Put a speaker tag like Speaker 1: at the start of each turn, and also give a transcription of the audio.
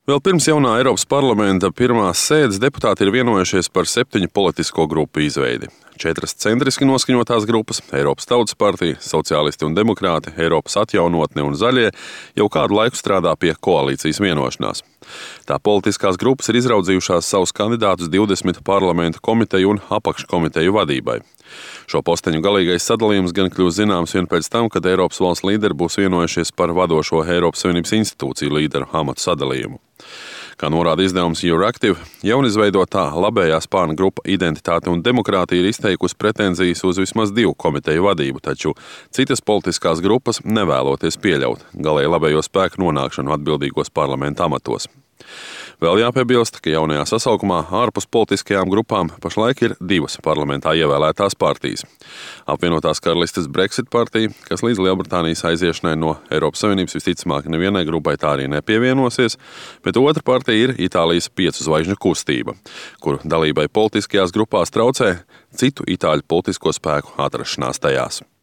Speaker 1: Vēl pirms jaunā Eiropas parlamenta pirmās sēdes deputāti ir vienojušies par 7 politisko grupu izveidi. 4 centriski noskaņotās grupas – Eiropas Tautas partija, Sociālisti un demokrāti, Eiropas atjaunotne un zaļie – jau kādu laiku strādā pie koalīcijas vienošanās. Tā politiskās grupas ir izraudzījušās savus kandidātus 20 parlamenta komiteju un apakškomiteju vadībai. Šo posteņu galīgais sadalījums gan kļūs zināms vien pēc tam, kad Eiropas valsts līderi būs vienojušies par vadošo Eiropas Savienības institūciju līderu amatu sadalījumu. Kā norāda izdevums Euractiv, jaunizveidotā labējā spārna grupa Identitāte un demokrātija ir izteikusi pretenzijas uz vismaz 2 komiteju vadību, taču citas politiskās grupas nevēloties pieļaut galēji labējo spēku nonākšanu atbildīgos parlamenta amatos. Vēl jāpiebilst, ka jaunajā sasaukumā ārpus politiskajām grupām pašlaik ir 2 parlamentā ievēlētās partijas. Apvienotās karalistes Brexit partija, kas līdz Lielbritānijas aiziešanai no Eiropas Savienības visticamāk nevienai grupai tā arī nepievienosies, bet otra partija ir Itālijas 5 zvaigžņu kustība, kuru dalībai politiskajās grupās traucē citu itāļu politisko spēku atrašanās tajās.